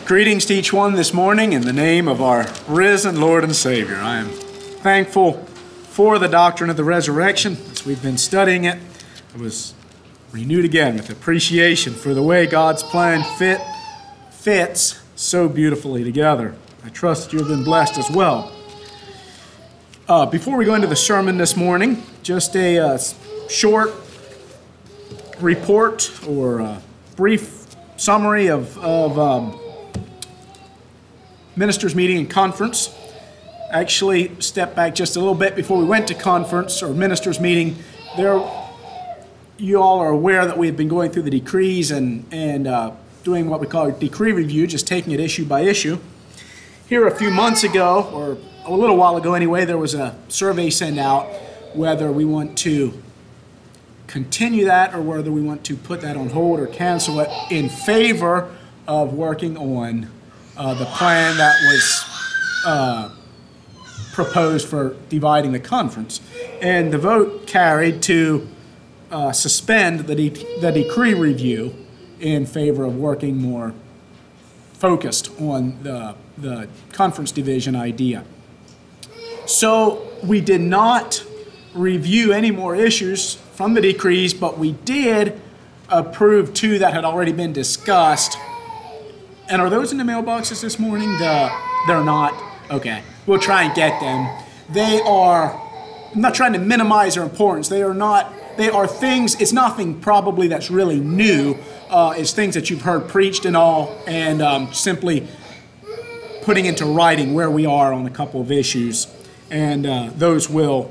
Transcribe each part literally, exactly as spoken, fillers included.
Greetings to each one this morning in the name of our risen Lord and Savior. I am thankful for the doctrine of the resurrection. As we've been studying it, I was renewed again with appreciation for the way God's plan fit fits so beautifully together. I trust you have been blessed as well. Uh, before we go into the sermon this morning, just a uh, short report or a brief summary of, of um, ministers' meeting and conference. Actually, step back just a little bit before we went to conference or ministers' meeting. There, you all are aware that we have been going through the decrees and and uh, doing what we call a decree review, just taking it issue by issue. Here, a few months ago, or a little while ago anyway, there was a survey sent out whether we want to continue that or whether we want to put that on hold or cancel it in favor of working on Uh, the plan that was uh, proposed for dividing the conference. And the vote carried to uh, suspend the, de- the decree review in favor of working more focused on the, the conference division idea. So we did not review any more issues from the decrees, but we did approve two that had already been discussed. And are those in the mailboxes this morning? The, they're not? Okay. We'll try and get them. They are, I'm not trying to minimize their importance. They are not, they are things, it's nothing probably that's really new. Uh, it's things that you've heard preached and all, and um, simply putting into writing where we are on a couple of issues. And uh, those will,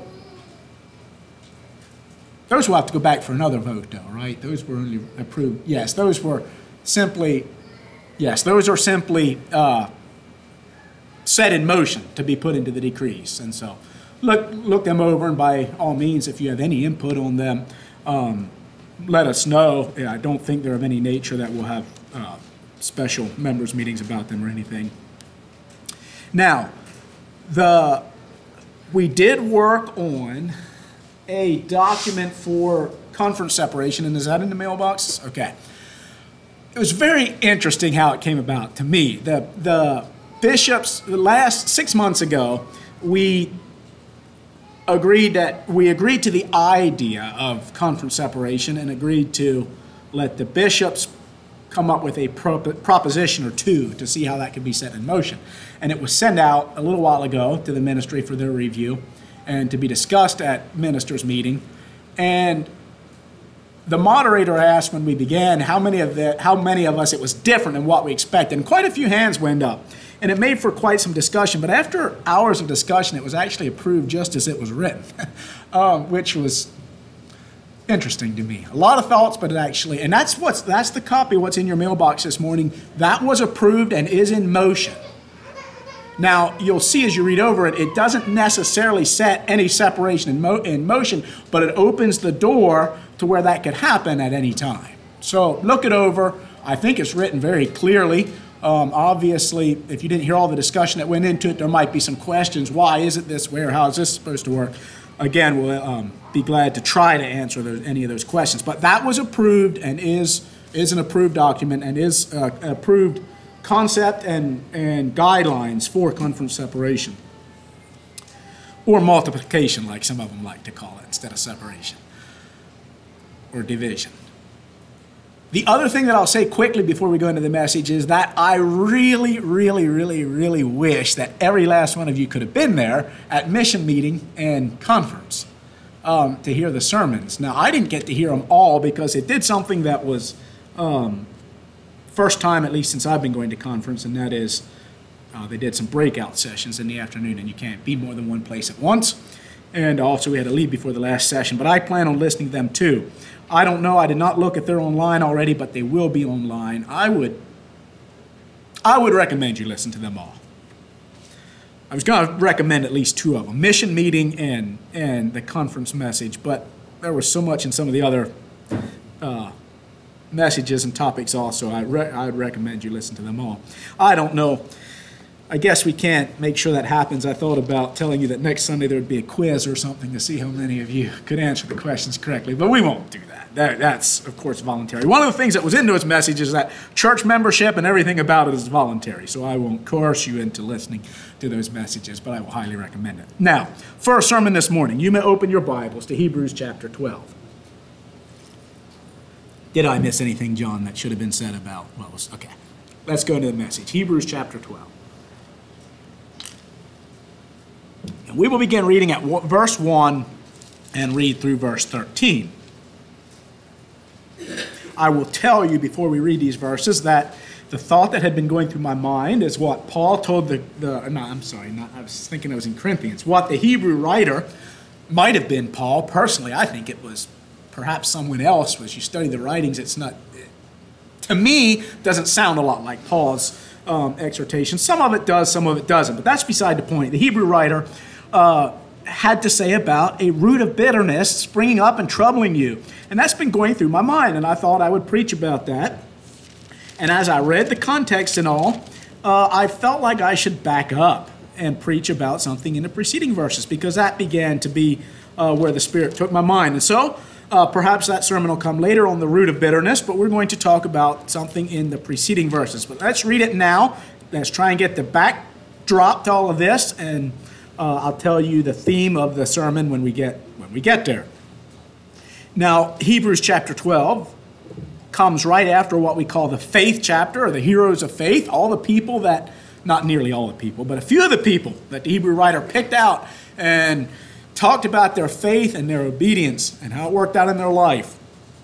those will have to go back for another vote though, right? Those were only approved. Yes, those were simply Yes, those are simply uh, set in motion to be put into the decrees. And so look look them over, and by all means, if you have any input on them, um, let us know. Yeah, I don't think they're of any nature that we'll have uh, special members' meetings about them or anything. Now, the we did work on a document for conference separation, and is that in the mailbox? Okay. It was very interesting how it came about to me. The the bishops, the last six months ago, we agreed that we agreed to the idea of conference separation and agreed to let the bishops come up with a pro- proposition or two to see how that could be set in motion. And it was sent out a little while ago to the ministry for their review and to be discussed at ministers' meeting. And the moderator asked when we began how many of the how many of us it was different than what we expected, and quite a few hands went up, and it made for quite some discussion. But after hours of discussion, it was actually approved just as it was written, um, which was interesting to me. A lot of thoughts, but it actually, and that's what's that's the copy of what's in your mailbox this morning. That was approved and is in motion. Now, you'll see as you read over it, it doesn't necessarily set any separation in, mo- in motion, but it opens the door to where that could happen at any time. So look it over. I think it's written very clearly. Um, obviously, if you didn't hear all the discussion that went into it, there might be some questions. Why is it this way, or how is this supposed to work? Again, we'll um, be glad to try to answer those, any of those questions. But that was approved and is, is an approved document and is uh, approved concept and, and guidelines for conference separation, or multiplication, like some of them like to call it, instead of separation or division. The other thing that I'll say quickly before we go into the message is that I really, really, really, really wish that every last one of you could have been there at mission meeting and conference um, to hear the sermons. Now, I didn't get to hear them all because it did something that was um, first time, at least since I've been going to conference, and that is uh, they did some breakout sessions in the afternoon, and you can't be more than one place at once. And also we had to leave before the last session, but I plan on listening to them too. I don't know, I did not look if they're online already, but they will be online. I would, I would recommend you listen to them all. I was going to recommend at least two of them, mission meeting and, and the conference message, but there was so much in some of the other uh, messages and topics also. I re- I would recommend you listen to them all. I don't know I guess we can't make sure that happens. I thought about telling you that next Sunday there would be a quiz or something to see how many of you could answer the questions correctly, but we won't do that. that that's, of course, voluntary. One of the things that was into his message is that church membership and everything about it is voluntary, so I won't coerce you into listening to those messages, but I will highly recommend it. Now, for our sermon this morning, you may open your Bibles to Hebrews chapter twelve. Did I miss anything, John, that should have been said about what was... Okay, let's go to the message. Hebrews chapter twelve. And we will begin reading at verse one and read through verse thirteen. I will tell you before we read these verses that the thought that had been going through my mind is what Paul told the... the no, I'm sorry, not, I was thinking it was in Corinthians. What the Hebrew writer might have been Paul. Personally, I think it was perhaps someone else. As you study the writings, it's not... To me, doesn't sound a lot like Paul's um, exhortation. Some of it does, some of it doesn't, but that's beside the point. The Hebrew writer uh, had to say about a root of bitterness springing up and troubling you. And that's been going through my mind, and I thought I would preach about that. And as I read the context and all, uh, I felt like I should back up and preach about something in the preceding verses, because that began to be uh, where the Spirit took my mind. And so, Uh, perhaps that sermon will come later on the root of bitterness, but we're going to talk about something in the preceding verses. But let's read it now. Let's try and get the backdrop to all of this, and uh, I'll tell you the theme of the sermon when we get when we get there. Now, Hebrews chapter twelve comes right after what we call the faith chapter, or the heroes of faith, all the people that, not nearly all the people, but a few of the people that the Hebrew writer picked out and talked about their faith and their obedience and how it worked out in their life.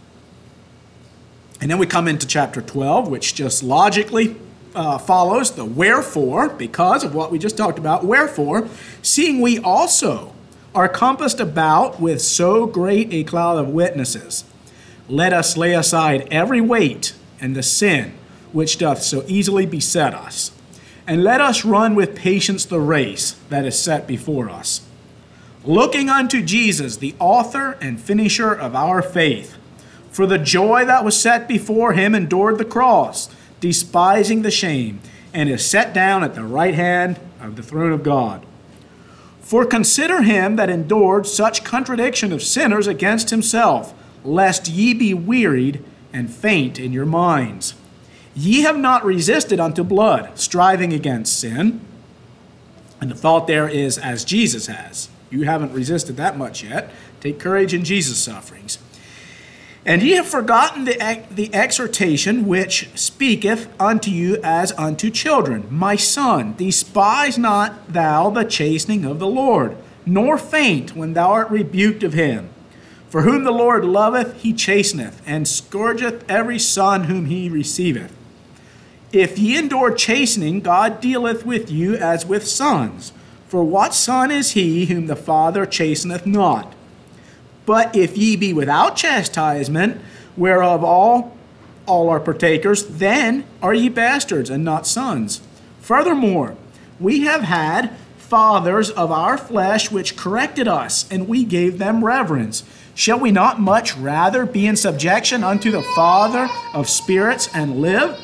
And then we come into chapter twelve, which just logically uh, follows the wherefore, because of what we just talked about. Wherefore, seeing we also are compassed about with so great a cloud of witnesses, let us lay aside every weight and the sin which doth so easily beset us, and let us run with patience the race that is set before us, looking unto Jesus, the author and finisher of our faith. For the joy that was set before him endured the cross, despising the shame, and is set down at the right hand of the throne of God. For consider him that endured such contradiction of sinners against himself, lest ye be wearied and faint in your minds. Ye have not resisted unto blood, striving against sin. And the thought there is, as Jesus has. You haven't resisted that much yet. Take courage in Jesus' sufferings. And ye have forgotten the, the exhortation which speaketh unto you as unto children. My son, despise not thou the chastening of the Lord, nor faint when thou art rebuked of him. For whom the Lord loveth, he chasteneth, and scourgeth every son whom he receiveth. If ye endure chastening, God dealeth with you as with sons. For what son is he whom the Father chasteneth not? But if ye be without chastisement, whereof all, all are partakers, then are ye bastards and not sons. Furthermore, we have had fathers of our flesh which corrected us, and we gave them reverence. Shall we not much rather be in subjection unto the Father of spirits and live?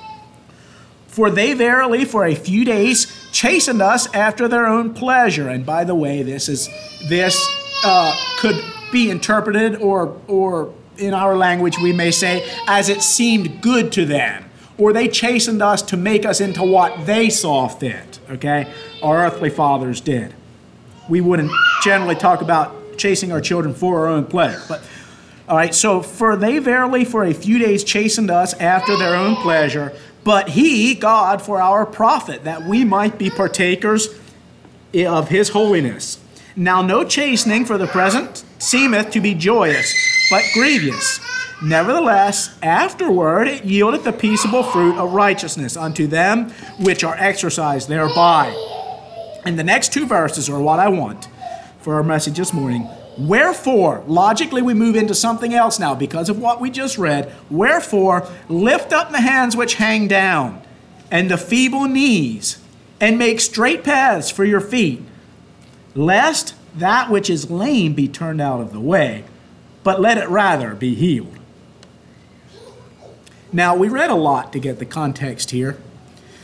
For they verily for a few days chastened us after their own pleasure. And by the way, this is this uh, could be interpreted, or or in our language we may say, as it seemed good to them. Or they chastened us to make us into what they saw fit. Okay, our earthly fathers did. We wouldn't generally talk about chasing our children for our own pleasure, but. All right, so for they verily for a few days chastened us after their own pleasure, but he, God, for our profit, that we might be partakers of his holiness. Now no chastening for the present seemeth to be joyous, but grievous. Nevertheless, afterward it yieldeth the peaceable fruit of righteousness unto them which are exercised thereby. And the next two verses are what I want for our message this morning. Wherefore, logically we move into something else now because of what we just read. Wherefore, lift up the hands which hang down, and the feeble knees, and make straight paths for your feet, lest that which is lame be turned out of the way, but let it rather be healed. Now, we read a lot to get the context here.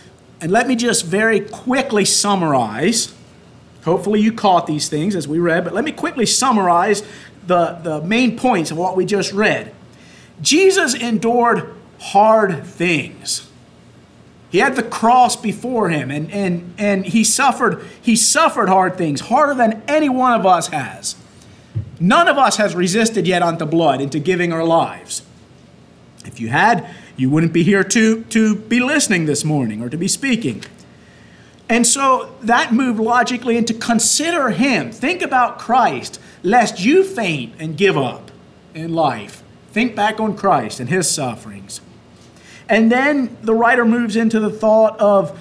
And let me just very quickly summarize. Hopefully you caught these things as we read, but let me quickly summarize the, the main points of what we just read. Jesus endured hard things. He had the cross before him, and, and, and he suffered, he suffered hard things, harder than any one of us has. None of us has resisted yet unto blood, into giving our lives. If you had, you wouldn't be here to, to be listening this morning or to be speaking. And so that moved logically into consider him. Think about Christ, lest you faint and give up in life. Think back on Christ and his sufferings. And then the writer moves into the thought of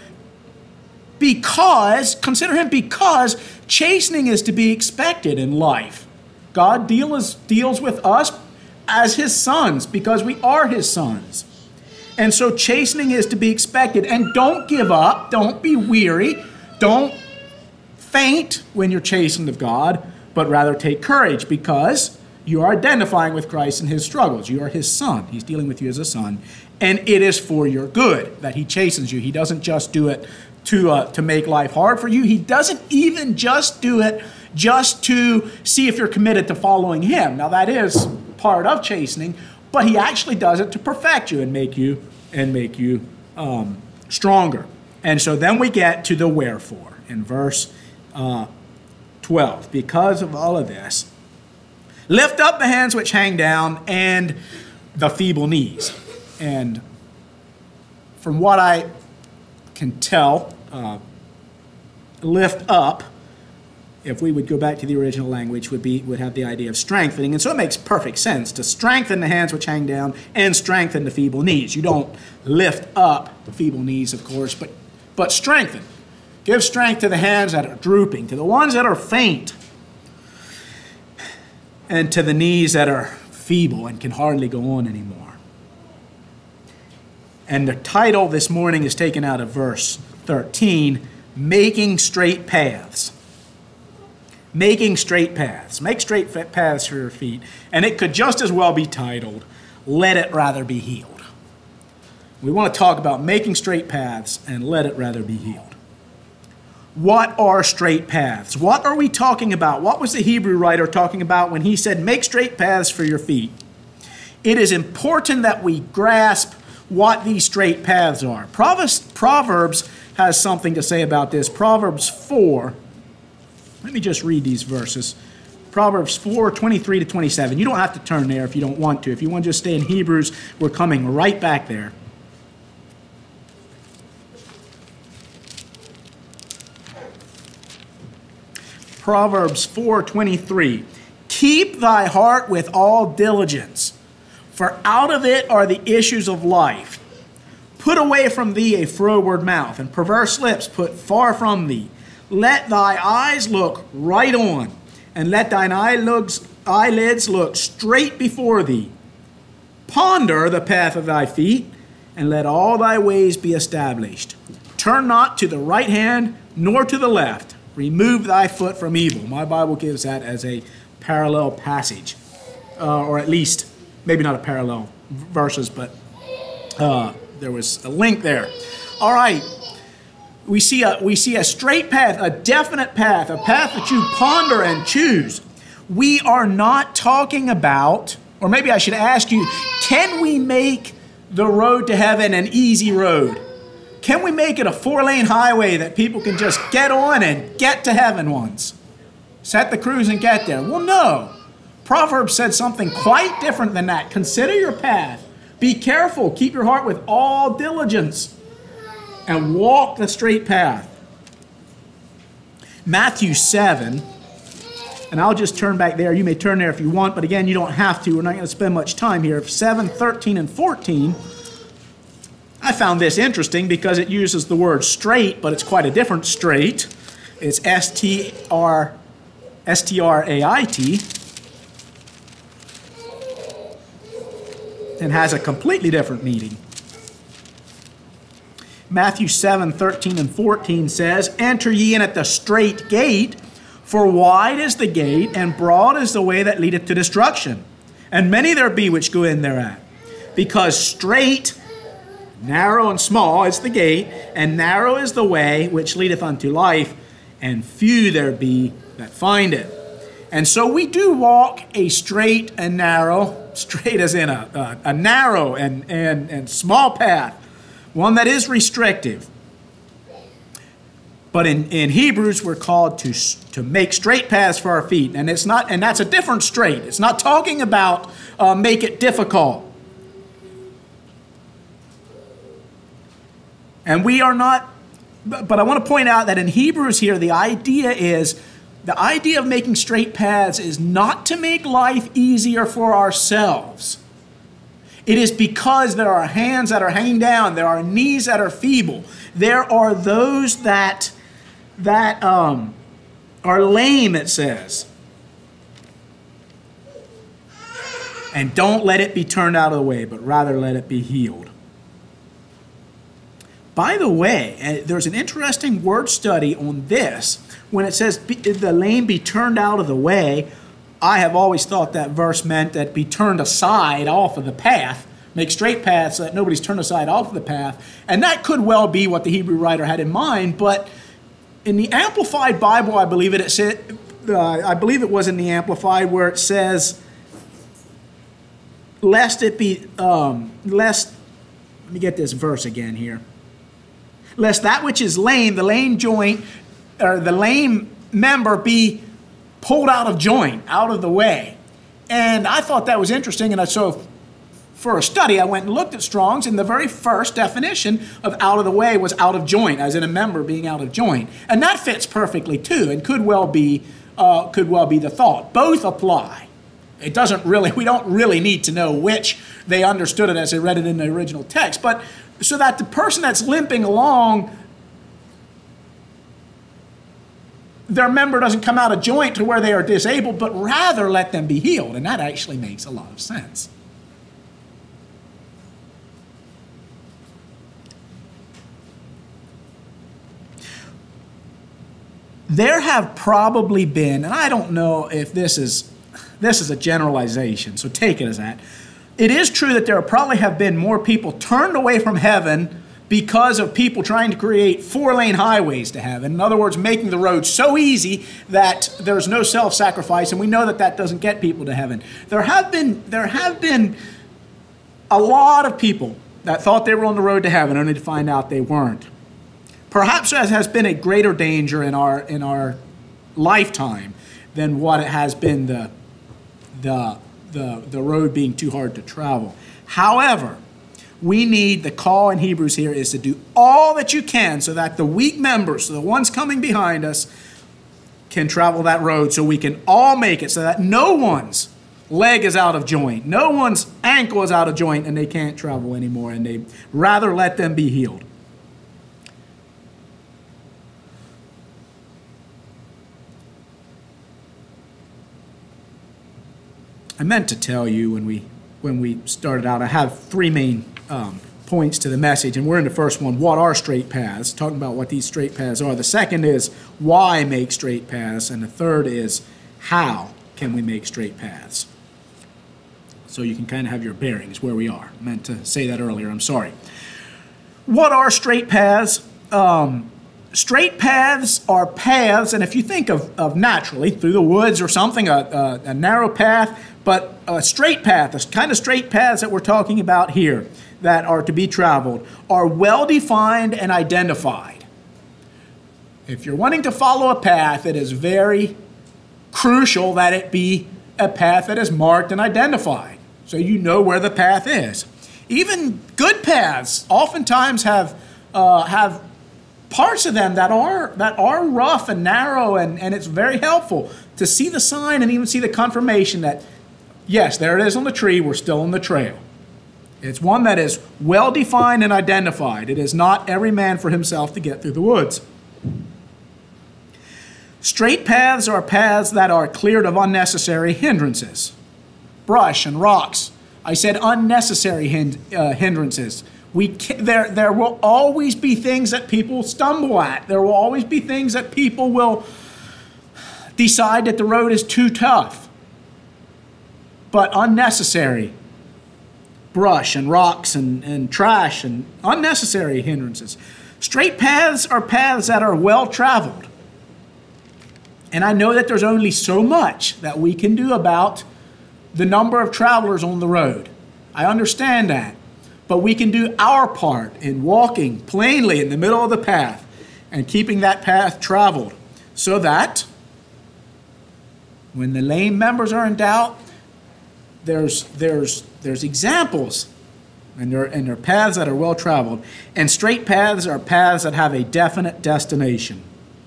because, consider him because chastening is to be expected in life. God deals, deals with us as his sons because we are his sons. And so chastening is to be expected. And don't give up. Don't be weary. Don't faint when you're chastened of God, but rather take courage because you are identifying with Christ in his struggles. You are his son. He's dealing with you as a son. And it is for your good that he chastens you. He doesn't just do it to, uh, to make life hard for you. He doesn't even just do it just to see if you're committed to following him. Now that is part of chastening, but he actually does it to perfect you and make you and make you um, stronger. And so then we get to the wherefore in verse uh, twelve. Because of all of this, lift up the hands which hang down and the feeble knees. And from what I can tell, uh, lift up, if we would go back to the original language, would be would have the idea of strengthening. And so it makes perfect sense to strengthen the hands which hang down and strengthen the feeble knees. You don't lift up the feeble knees, of course, but, but strengthen. Give strength to the hands that are drooping, to the ones that are faint, and to the knees that are feeble and can hardly go on anymore. And the title this morning is taken out of verse thirteen, Making Straight Paths. Making straight paths. Make straight paths for your feet. And it could just as well be titled, Let It Rather Be Healed. We want to talk about making straight paths and let it rather be healed. What are straight paths? What are we talking about? What was the Hebrew writer talking about when he said, make straight paths for your feet? It is important that we grasp what these straight paths are. Proverbs has something to say about this. Proverbs four, let me just read these verses. Proverbs four, twenty-three to twenty-seven. You don't have to turn there if you don't want to. If you want to just stay in Hebrews, we're coming right back there. Proverbs four, twenty-three. Keep thy heart with all diligence, for out of it are the issues of life. Put away from thee a froward mouth, and perverse lips put far from thee. Let thy eyes look right on, and let thine eyelids look straight before thee. Ponder the path of thy feet, and let all thy ways be established. Turn not to the right hand, nor to the left. Remove thy foot from evil. My Bible gives that as a parallel passage, uh, or at least maybe not a parallel verses, but uh, there was a link there. All right, we see a we see a straight path, a definite path, a path that you ponder and choose. We are not talking about, or maybe I should ask you, can we make the road to heaven an easy road? Can we make it a four-lane highway that people can just get on and get to heaven once? Set the cruise and get there. Well, no. Proverbs said something quite different than that. Consider your path. Be careful. Keep your heart with all diligence. And walk the straight path. Matthew seven, and I'll just turn back there. You may turn there if you want, but again, you don't have to. We're not going to spend much time here. seven, thirteen, and fourteen. I found this interesting because it uses the word straight, but it's quite a different straight. It's S T R A I T. And has a completely different meaning. Matthew seven, thirteen, and fourteen says, Enter ye in at the straight gate, for wide is the gate, and broad is the way that leadeth to destruction. And many there be which go in thereat. Because straight Narrow and small is the gate, and narrow is the way which leadeth unto life, and few there be that find it. And so we do walk a straight and narrow, straight as in a, a, a narrow and, and, and small path, one that is restrictive. But in, in Hebrews, we're called to, to make straight paths for our feet. And it's not, and that's a different straight. It's not talking about uh, make it difficult. And we are not, but I want to point out that in Hebrews here, the idea is, the idea of making straight paths is not to make life easier for ourselves. It is because there are hands that are hanging down, there are knees that are feeble, there are those that, that um, are lame, it says. And don't let it be turned out of the way, but rather let it be healed. By the way, there's an interesting word study on this. When it says the lame be turned out of the way, I have always thought that verse meant that be turned aside off of the path, make straight paths so that nobody's turned aside off of the path. And that could well be what the Hebrew writer had in mind, but in the Amplified Bible, I believe it, it said, uh, I believe it was in the Amplified where it says, lest it be, um, lest, let me get this verse again here. Lest that which is lame, the lame joint, or the lame member be pulled out of joint, out of the way. And I thought that was interesting, and I, so for a study, I went and looked at Strong's, and the very first definition of out of the way was out of joint, as in a member being out of joint. And that fits perfectly too, and could well be, uh, could well be the thought. Both apply. It doesn't really, we don't really need to know which they understood it as they read it in the original text, but so that the person that's limping along, their member doesn't come out of joint to where they are disabled, but rather let them be healed. And that actually makes a lot of sense. There have probably been, and I don't know if this is, this is a generalization, so take it as that. It is true that there probably have been more people turned away from heaven because of people trying to create four-lane highways to heaven. In other words, making the road so easy that there's no self-sacrifice, and we know that that doesn't get people to heaven. There have been, there have been a lot of people that thought they were on the road to heaven, only to find out they weren't. Perhaps there has been a greater danger in our in our lifetime than what it has been the the the the road being too hard to travel. However, we need, the call in Hebrews here is to do all that you can so that the weak members, so the ones coming behind us, can travel that road so we can all make it, so that no one's leg is out of joint, no one's ankle is out of joint, and they can't travel anymore, and they rather let them be healed. I meant to tell you when we when we started out, I have three main um, points to the message, and we're in the first one, what are straight paths, talking about what these straight paths are. The second is why make straight paths, and the third is how can we make straight paths. So you can kind of have your bearings where we are. I meant to say that earlier, I'm sorry. What are straight paths? Um, straight paths are paths, and if you think of, of naturally, through the woods or something, a, a, a narrow path, but a straight path, the kind of straight paths that we're talking about here that are to be traveled, are well-defined and identified. If you're wanting to follow a path, it is very crucial that it be a path that is marked and identified, so you know where the path is. Even good paths oftentimes have uh, have parts of them that are that are rough and narrow, and, and it's very helpful to see the sign and even see the confirmation that, yes, there it is on the tree, we're still on the trail. It's one that is well-defined and identified. It is not every man for himself to get through the woods. Straight paths are paths that are cleared of unnecessary hindrances, brush and rocks. I said unnecessary hind, uh, hindrances. We can, there, there will always be things that people stumble at. There will always be things that people will decide that the road is too tough. But unnecessary brush and rocks and, and trash and unnecessary hindrances. Straight paths are paths that are well traveled. And I know that there's only so much that we can do about the number of travelers on the road. I understand that. But we can do our part in walking plainly in the middle of the path and keeping that path traveled so that when the lame members are in doubt, there's, there's, there's examples and there, and there are paths that are well traveled. And straight paths are paths that have a definite destination.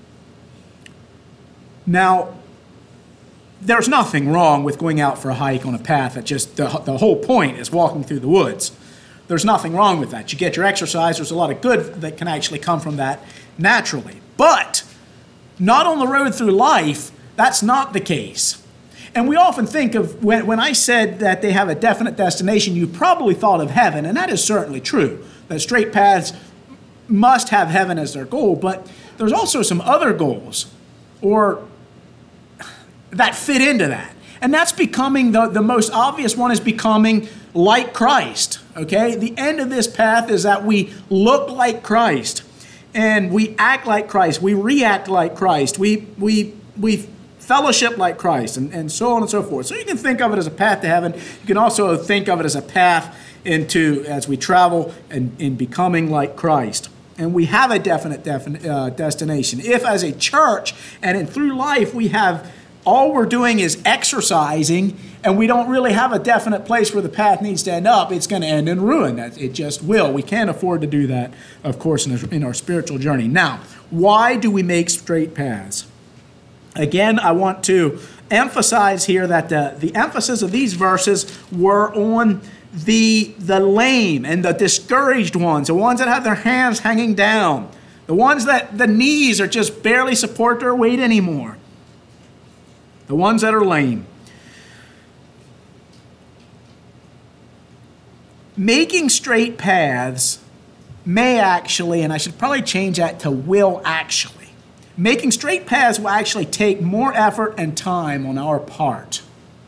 Now, there's nothing wrong with going out for a hike on a path that just, the, the whole point is walking through the woods. There's nothing wrong with that. You get your exercise. There's a lot of good that can actually come from that naturally. But not on the road through life, that's not the case. And we often think of, when, when I said that they have a definite destination, you probably thought of heaven, and that is certainly true, that straight paths must have heaven as their goal, but there's also some other goals or that fit into that. And that's becoming, the, the most obvious one is becoming like Christ, okay? The end of this path is that we look like Christ and we act like Christ. We react like Christ. We, we, we fellowship like Christ and, and so on and so forth. So you can think of it as a path to heaven. You can also think of it as a path into, as we travel and in becoming like Christ. And we have a definite defin- uh, destination. If as a church and in, through life we have, all we're doing is exercising and we don't really have a definite place where the path needs to end up, it's going to end in ruin. It just will. We can't afford to do that, of course, in our, in our spiritual journey. Now, why do we make straight paths? Again, I want to emphasize here that the, the emphasis of these verses were on the, the lame and the discouraged ones, the ones that have their hands hanging down, the ones that the knees are just barely support their weight anymore, the ones that are lame. Making straight paths may actually, and I should probably change that to will actually, making straight paths will actually take more effort and time on our part.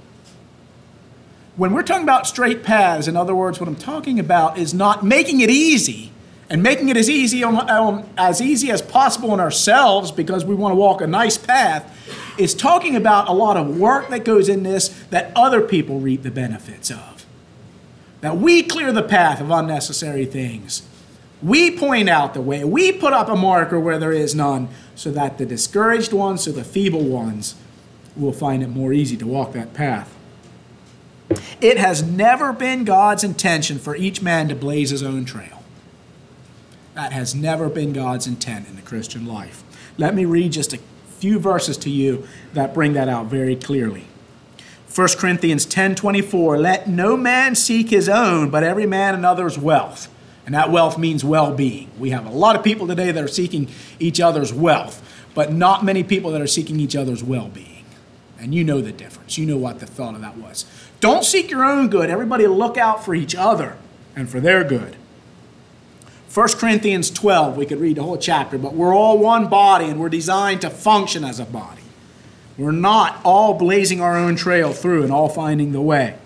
When we're talking about straight paths, in other words, what I'm talking about is not making it easy and making it as easy on, on, as easy as possible on ourselves because we want to walk a nice path. It's talking about a lot of work that goes in this that other people reap the benefits of. That we clear the path of unnecessary things. We point out the way. We put up a marker where there is none so that the discouraged ones, so the feeble ones, will find it more easy to walk that path. It has never been God's intention for each man to blaze his own trail. That has never been God's intent in the Christian life. Let me read just a few verses to you that bring that out very clearly. First Corinthians ten twenty-four, let no man seek his own, but every man another's wealth. And that wealth means well-being. We have a lot of people today that are seeking each other's wealth, but not many people that are seeking each other's well-being. And you know the difference. You know what the thought of that was. Don't seek your own good. Everybody look out for each other and for their good. First Corinthians twelve, we could read the whole chapter, but we're all one body and we're designed to function as a body. We're not all blazing our own trail through and all finding the way.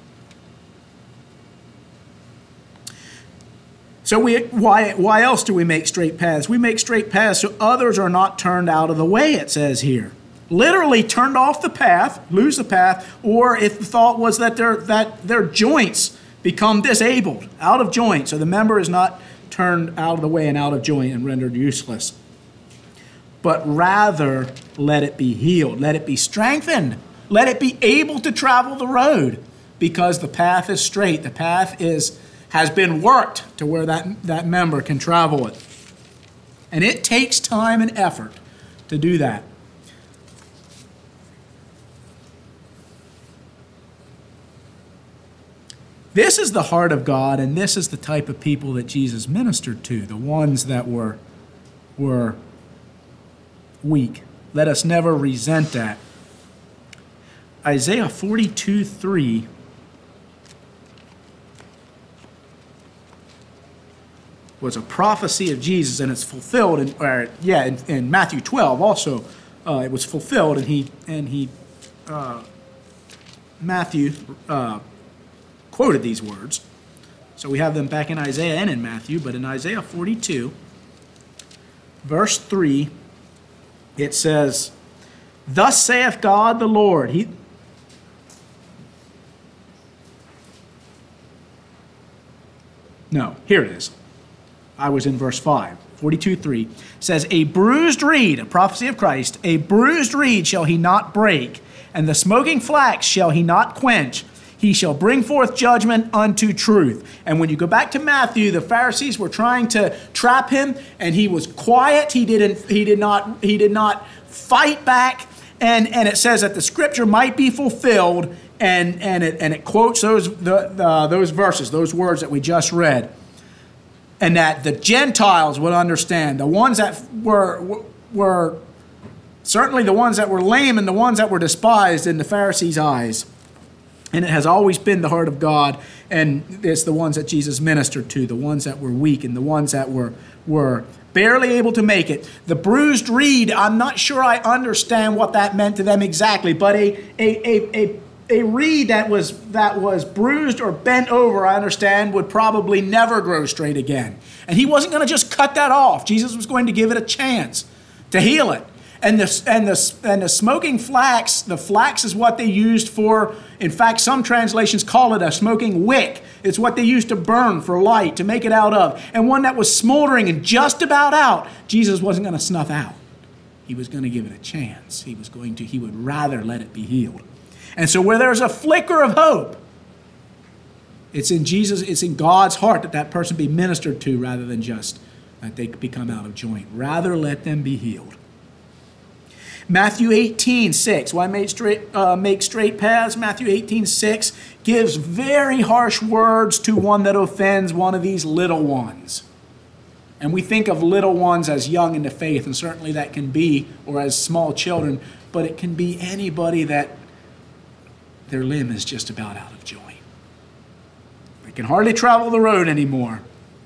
So we, why, why else do we make straight paths? We make straight paths so others are not turned out of the way, it says here. Literally turned off the path, lose the path, or if the thought was that their, that their joints become disabled, out of joint, so the member is not turned out of the way and out of joint and rendered useless. But rather, let it be healed. Let it be strengthened. Let it be able to travel the road because the path is straight. The path is has been worked to where that, that member can travel it. And it takes time and effort to do that. This is the heart of God, and this is the type of people that Jesus ministered to, the ones that were, were weak. Let us never resent that. Isaiah forty-two three was a prophecy of Jesus, and it's fulfilled in, or, yeah, in, in Matthew twelve also. Uh, it was fulfilled, and he and he uh, Matthew uh, quoted these words. So we have them back in Isaiah and in Matthew, but in Isaiah forty-two, verse three, it says, "Thus saith God the Lord." He, no, here it is. I was in verse five. forty-two three says, "A bruised reed," a prophecy of Christ, "a bruised reed shall he not break, and the smoking flax shall he not quench. He shall bring forth judgment unto truth." And when you go back to Matthew, the Pharisees were trying to trap him, and he was quiet. He didn't. He did not. He did not fight back. And and it says that the scripture might be fulfilled, and and it and it quotes those the, the those verses, those words that we just read, and that the Gentiles would understand, the ones that were were certainly the ones that were lame and the ones that were despised in the Pharisees' eyes. And it has always been the heart of God, and it's the ones that Jesus ministered to, the ones that were weak and the ones that were were barely able to make it. The bruised reed, I'm not sure I understand what that meant to them exactly, but a a a a, a reed that was that was bruised or bent over, I understand, would probably never grow straight again. And he wasn't going to just cut that off. Jesus was going to give it a chance to heal it. And the, and, the, and the smoking flax, the flax is what they used for, in fact, some translations call it a smoking wick. It's what they used to burn for light, to make it out of. And one that was smoldering and just about out, Jesus wasn't going to snuff out. He was going to give it a chance. He was going to, he would rather let it be healed. And so where there's a flicker of hope, it's in Jesus, it's in God's heart that that person be ministered to rather than just that they become out of joint. Rather let them be healed. Matthew eighteen six, why make straight, uh, make straight paths? Matthew eighteen six gives very harsh words to one that offends one of these little ones. And we think of little ones as young in the faith, and certainly that can be, or as small children, but it can be anybody that their limb is just about out of joint. They can hardly travel the road anymore.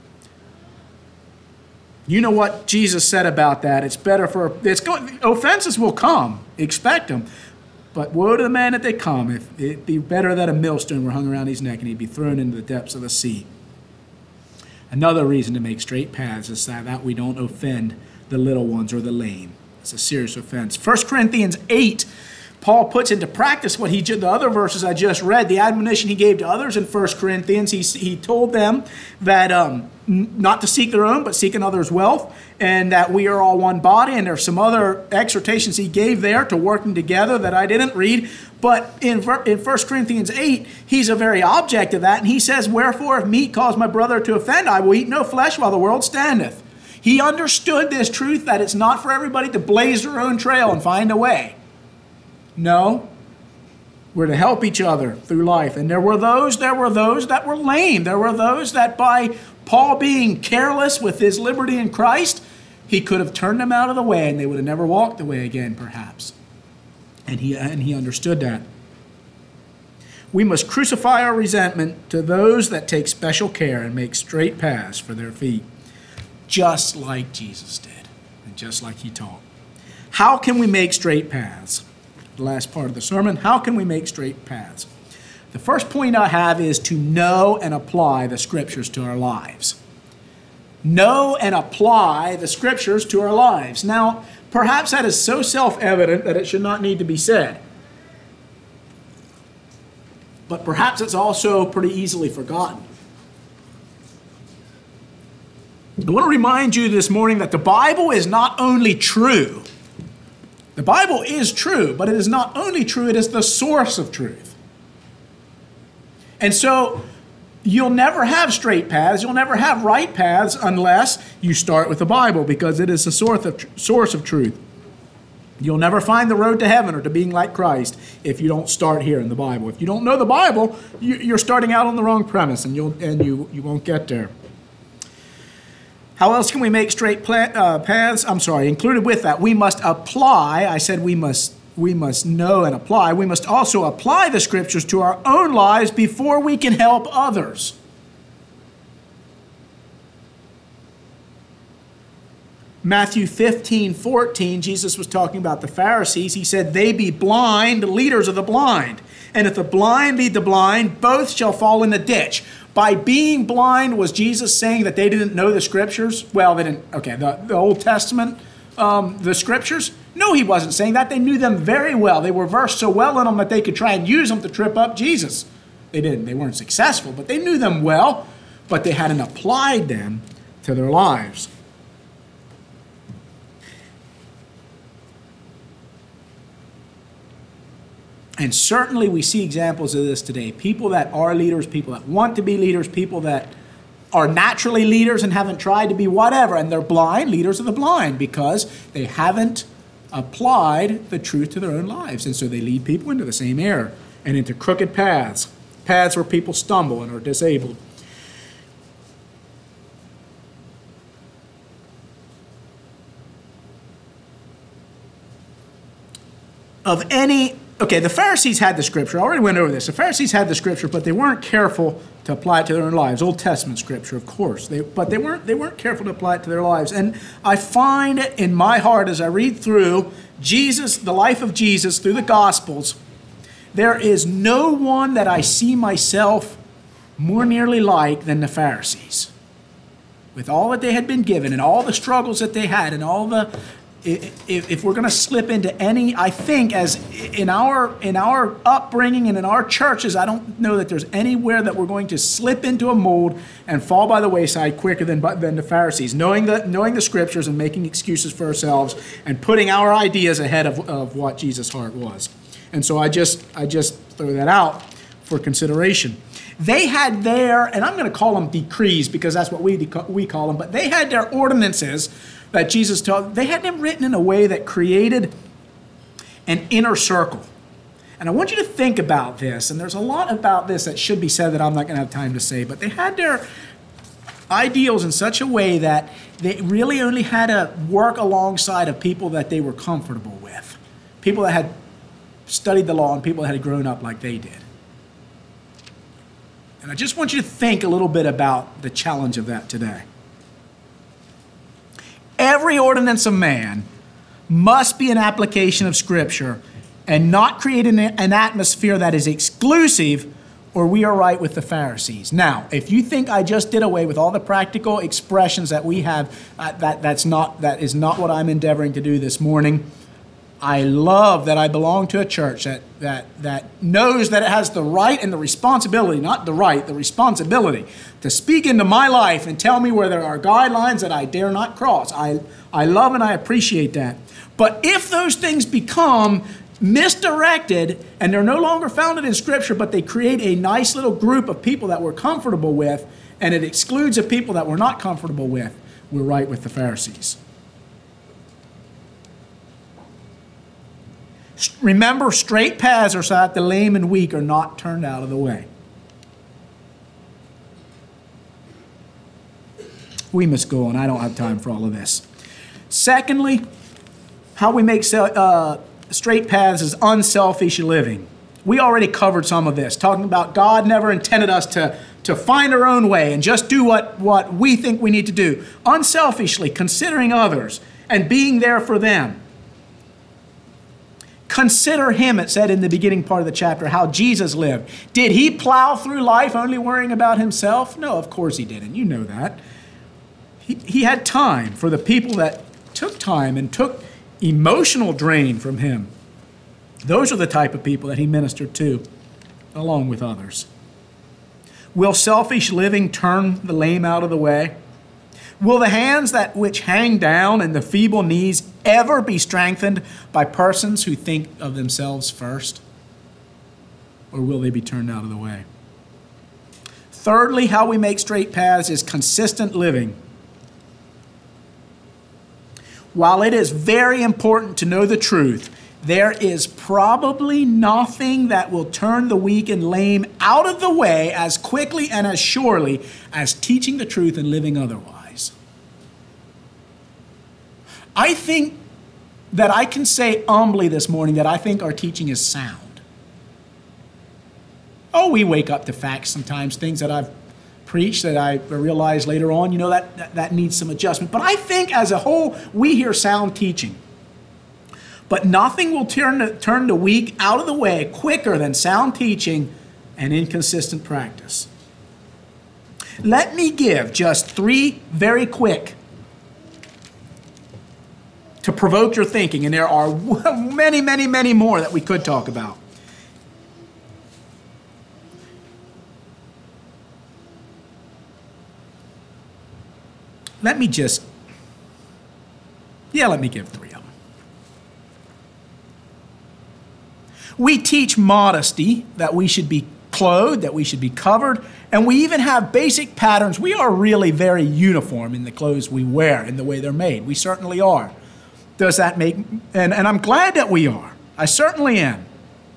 You know what Jesus said about that. It's better for, it's going, offenses will come, expect them. But woe to the man that they come. If it'd be better that a millstone were hung around his neck and he'd be thrown into the depths of the sea. Another reason to make straight paths is that, that we don't offend the little ones or the lame. It's a serious offense. First Corinthians eight, Paul puts into practice what he the other verses I just read, the admonition he gave to others in First Corinthians. He, he told them that um, not to seek their own, but seek another's wealth, and that we are all one body. And there's some other exhortations he gave there to working together that I didn't read. But in, in First Corinthians eight, he's a very object of that. And he says, "Wherefore, if meat cause my brother to offend, I will eat no flesh while the world standeth." He understood this truth that it's not for everybody to blaze their own trail and find a way. No, we're to help each other through life. And there were those, there were those that were lame. There were those that by Paul being careless with his liberty in Christ, he could have turned them out of the way and they would have never walked the way again, perhaps. And he, and he understood that. We must crucify our resentment to those that take special care and make straight paths for their feet, just like Jesus did and just like he taught. How can we make straight paths? The last part of the sermon, how can we make straight paths? The first point I have is to know and apply the scriptures to our lives. Know and apply the scriptures to our lives. Now, perhaps that is so self-evident that it should not need to be said. But perhaps it's also pretty easily forgotten. I want to remind you this morning that the Bible is not only true. The Bible is true, but it is not only true, it is the source of truth. And so you'll never have straight paths, you'll never have right paths unless you start with the Bible, because it is the source of, source of truth. You'll never find the road to heaven or to being like Christ if you don't start here in the Bible. If you don't know the Bible, you're starting out on the wrong premise, and you'll and you you won't get there. How else can we make straight uh, paths? I'm sorry, included with that, we must apply. I said we must we must know and apply. We must also apply the scriptures to our own lives before we can help others. Matthew fifteen fourteen, Jesus was talking about the Pharisees. He said, they be blind, leaders of the blind. And if the blind lead the blind, both shall fall in the ditch. By being blind, was Jesus saying that they didn't know the Scriptures? Well, they didn't, okay, the, the Old Testament, um, the Scriptures? No, he wasn't saying that. They knew them very well. They were versed so well in them that they could try and use them to trip up Jesus. They didn't. They weren't successful, but they knew them well, but they hadn't applied them to their lives. And certainly we see examples of this today. People that are leaders, people that want to be leaders, people that are naturally leaders and haven't tried to be whatever, and they're blind, leaders of the blind, because they haven't applied the truth to their own lives. And so they lead people into the same error and into crooked paths, paths where people stumble and are disabled. Of any Okay, the Pharisees had the Scripture. I already went over this. The Pharisees had the Scripture, but they weren't careful to apply it to their own lives. Old Testament Scripture, of course. They, but they weren't, they weren't careful to apply it to their lives. And I find it in my heart as I read through Jesus, the life of Jesus, through the Gospels, there is no one that I see myself more nearly like than the Pharisees. With all that they had been given and all the struggles that they had and all the... If, if we're going to slip into any, I think as in our in our upbringing and in our churches, I don't know that there's anywhere that we're going to slip into a mold and fall by the wayside quicker than than the Pharisees, knowing the knowing the Scriptures and making excuses for ourselves and putting our ideas ahead of, of what Jesus' heart was. And so I just I just throw that out for consideration. They had their, and I'm going to call them decrees because that's what we we call them, but they had their ordinances that Jesus taught. They had them written in a way that created an inner circle. And I want you to think about this, and there's a lot about this that should be said that I'm not going to have time to say, but they had their ideals in such a way that they really only had to work alongside of people that they were comfortable with, people that had studied the law and people that had grown up like they did. And I just want you to think a little bit about the challenge of that today. Every ordinance of man must be an application of Scripture and not create an, an atmosphere that is exclusive, or we are right with the Pharisees. Now, if you think I just did away with all the practical expressions that we have, uh, that, that's not, that is not what I'm endeavoring to do this morning. I love that I belong to a church that, that, that knows that it has the right and the responsibility, not the right, the responsibility to speak into my life and tell me where there are guidelines that I dare not cross. I, I love and I appreciate that. But if those things become misdirected and they're no longer founded in Scripture, but they create a nice little group of people that we're comfortable with, and it excludes the people that we're not comfortable with, we're right with the Pharisees. Remember, straight paths are so that the lame and weak are not turned out of the way. We must go on. I don't have time for all of this. Secondly, how we make uh, straight paths is unselfish living. We already covered some of this, talking about God never intended us to, to find our own way and just do what, what we think we need to do. Unselfishly considering others and being there for them. Consider him, it said in the beginning part of the chapter, how Jesus lived. Did he plow through life only worrying about himself? No, of course he didn't. You know that. He, he had time for the people that took time and took emotional drain from him. Those are the type of people that he ministered to, along with others. Will selfish living turn the lame out of the way? Will the hands that which hang down and the feeble knees ever be strengthened by persons who think of themselves first? Or will they be turned out of the way? Thirdly, how we make straight paths is consistent living. While it is very important to know the truth, there is probably nothing that will turn the weak and lame out of the way as quickly and as surely as teaching the truth and living otherwise. I think that I can say humbly this morning that I think our teaching is sound. Oh, we wake up to facts sometimes, things that I've preach that I realized later on, you know, that, that, that needs some adjustment. But I think as a whole, we hear sound teaching. But nothing will turn the, turn the weak out of the way quicker than sound teaching and inconsistent practice. Let me give just three very quick to provoke your thinking, and there are many, many, many more that we could talk about. Let me just, yeah, let me give three of them. We teach modesty, that we should be clothed, that we should be covered, and we even have basic patterns. We are really very uniform in the clothes we wear, in the way they're made. We certainly are. Does that make, and, and I'm glad that we are. I certainly am.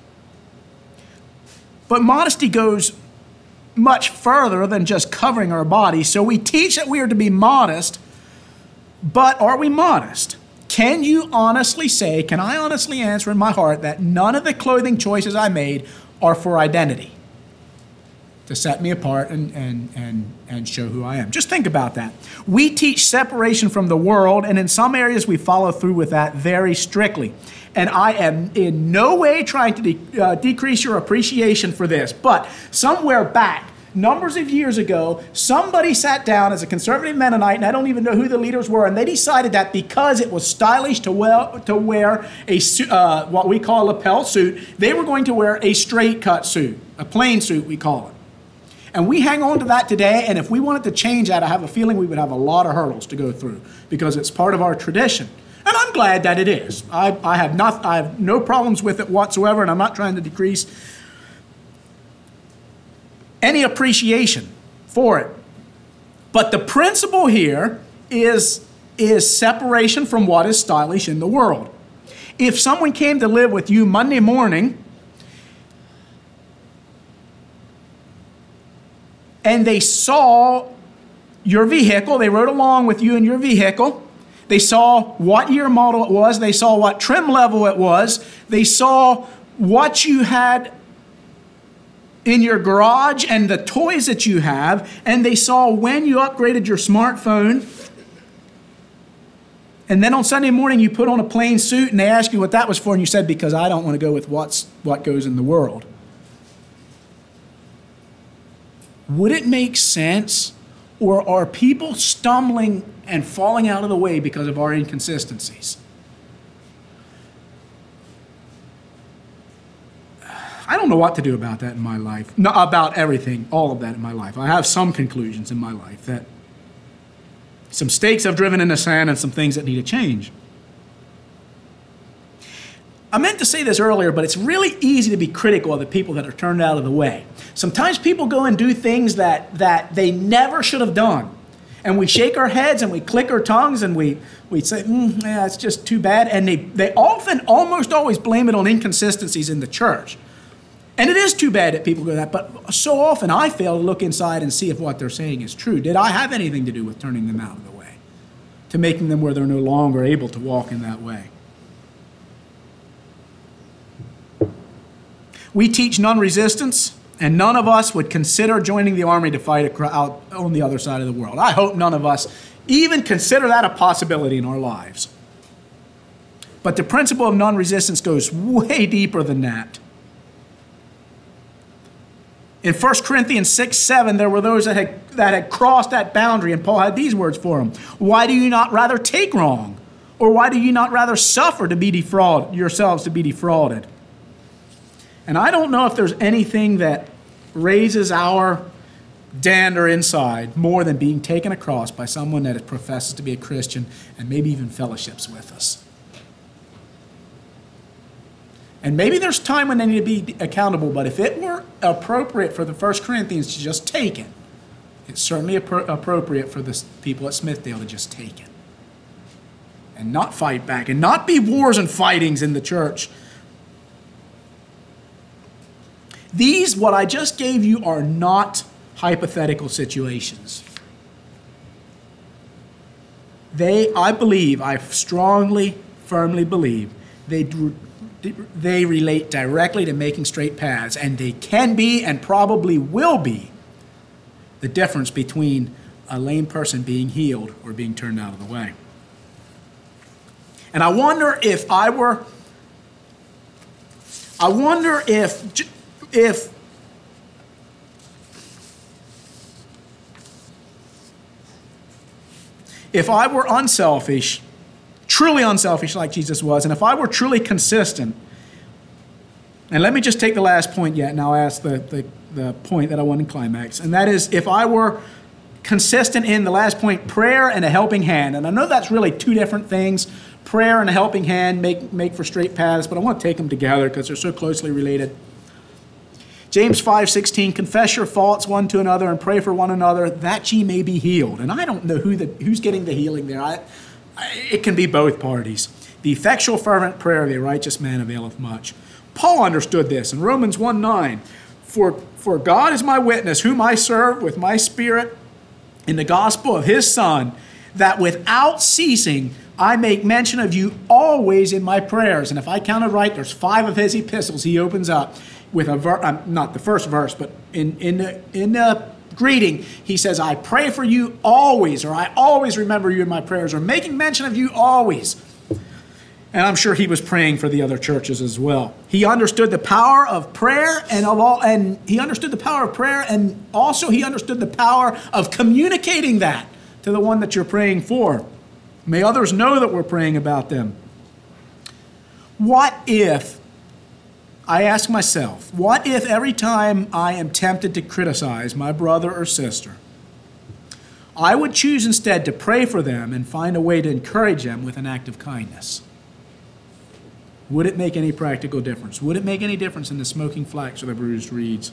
But modesty goes much further than just covering our body. So we teach that we are to be modest, but are we modest? Can you honestly say, can I honestly answer in my heart that none of the clothing choices I made are for identity? To set me apart and, and, and, and show who I am. Just think about that. We teach separation from the world, and in some areas we follow through with that very strictly. And I am in no way trying to de- uh, decrease your appreciation for this, but somewhere back, numbers of years ago, somebody sat down as a conservative Mennonite, and I don't even know who the leaders were, and they decided that because it was stylish to wear, to wear a uh, what we call a lapel suit, they were going to wear a straight cut suit, a plain suit we call it. And we hang on to that today, and if we wanted to change that, I have a feeling we would have a lot of hurdles to go through because it's part of our tradition. And I'm glad that it is. I, I, have not, I have no problems with it whatsoever, and I'm not trying to decrease any appreciation for it. But the principle here is, is separation from what is stylish in the world. If someone came to live with you Monday morning and they saw your vehicle, they rode along with you in your vehicle, they saw what year model it was, they saw what trim level it was, they saw what you had in your garage and the toys that you have, and they saw when you upgraded your smartphone, and then on Sunday morning you put on a plain suit and they asked you what that was for, and you said, because I don't want to go with what's what goes in the world. Would it make sense, or are people stumbling and falling out of the way because of our inconsistencies? I don't know what to do about that in my life. No, about everything, all of that in my life. I have some conclusions in my life that some stakes I've driven in the sand and some things that need to change. I meant to say this earlier, but it's really easy to be critical of the people that are turned out of the way. Sometimes people go and do things that, that they never should have done. And we shake our heads and we click our tongues and we, we say, mm, yeah, it's just too bad. And they, they often, almost always blame it on inconsistencies in the church. And it is too bad that people go that, but so often I fail to look inside and see if what they're saying is true. Did I have anything to do with turning them out of the way, to making them where they're no longer able to walk in that way? We teach non-resistance, and none of us would consider joining the army to fight out on the other side of the world. I hope none of us even consider that a possibility in our lives. But the principle of non-resistance goes way deeper than that. In First Corinthians six seven, there were those that had, that had crossed that boundary, and Paul had these words for them. Why do you not rather take wrong? Or why do you not rather suffer to be defrauded, yourselves to be defrauded? And I don't know if there's anything that raises our dander inside more than being taken across by someone that professes to be a Christian and maybe even fellowships with us. And maybe there's time when they need to be accountable, but if it were appropriate for the First Corinthians to just take it, it's certainly appro- appropriate for the people at Smithdale to just take it and not fight back and not be wars and fightings in the church. These, what I just gave you, are not hypothetical situations. They, I believe, I strongly, firmly believe, they They relate directly to making straight paths, and they can be and probably will be the difference between a lame person being healed or being turned out of the way. And I wonder if I were, I wonder if, if, if I were unselfish, truly unselfish like Jesus was, and if I were truly consistent, and let me just take the last point yet, and I'll ask the, the, the point that I want to climax, and that is if I were consistent in the last point, prayer and a helping hand. And I know that's really two different things. Prayer and a helping hand make, make for straight paths, but I want to take them together because they're so closely related. James five sixteen, confess your faults one to another and pray for one another that ye may be healed. And I don't know who the, who's getting the healing there. I, I, it can be both parties. The effectual fervent prayer of a righteous man availeth much. Paul understood this in Romans one nine. For, for God is my witness, whom I serve with my spirit in the gospel of his Son, that without ceasing I make mention of you always in my prayers. And if I counted right, there's five of his epistles he opens up with a verse, um, not the first verse, but in, in, the, in the greeting, he says, I pray for you always, or I always remember you in my prayers, or making mention of you always. And I'm sure he was praying for the other churches as well. He understood the power of prayer and of all, and he understood the power of prayer, and also he understood the power of communicating that to the one that you're praying for. May others know that we're praying about them. What if, I ask myself, what if every time I am tempted to criticize my brother or sister, I would choose instead to pray for them and find a way to encourage them with an act of kindness? Would it make any practical difference? Would it make any difference in the smoking flax or the bruised reeds?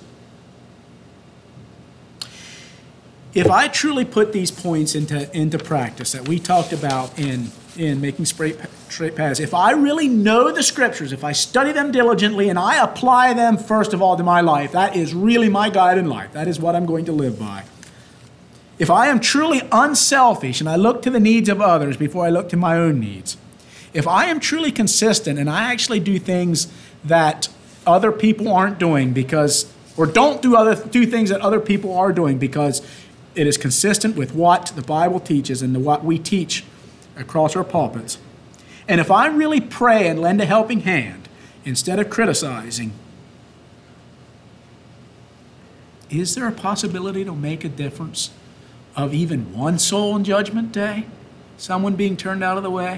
If I truly put these points into, into practice that we talked about in, in making straight, straight paths, if I really know the scriptures, if I study them diligently and I apply them first of all to my life, that is really my guide in life. That is what I'm going to live by. If I am truly unselfish and I look to the needs of others before I look to my own needs, if I am truly consistent and I actually do things that other people aren't doing because, or don't do other do things that other people are doing because it is consistent with what the Bible teaches and what we teach across our pulpits, and if I really pray and lend a helping hand instead of criticizing, is there a possibility to make a difference of even one soul in Judgment Day? Someone being turned out of the way?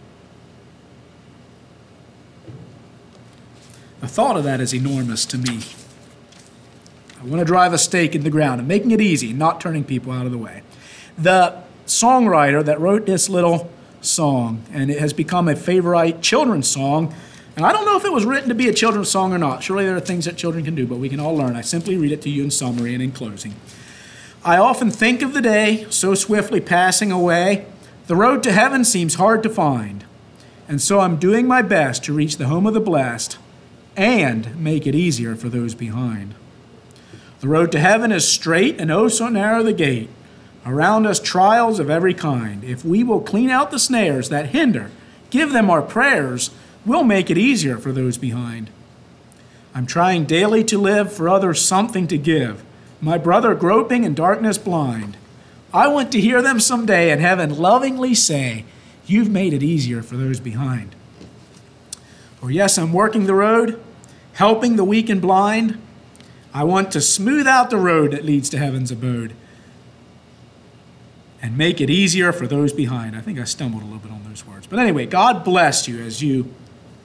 The thought of that is enormous to me. I want to drive a stake in the ground and making it easy, not turning people out of the way. The songwriter that wrote this little song, and it has become a favorite children's song, and I don't know if it was written to be a children's song or not. Surely there are things that children can do, but we can all learn. I simply read it to you in summary and in closing. I often think of the day so swiftly passing away. The road to heaven seems hard to find, and so I'm doing my best to reach the home of the blessed and make it easier for those behind. The road to heaven is straight and oh so narrow the gate. Around us trials of every kind. If we will clean out the snares that hinder, give them our prayers, we'll make it easier for those behind. I'm trying daily to live for others something to give. My brother groping in darkness blind. I want to hear them someday in heaven lovingly say, you've made it easier for those behind. For yes, I'm working the road, helping the weak and blind. I want to smooth out the road that leads to heaven's abode and make it easier for those behind. I think I stumbled a little bit on those words. But anyway, God bless you as you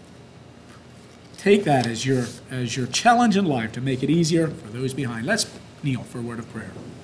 take that as your, as your challenge in life to make it easier for those behind. Let's kneel for a word of prayer.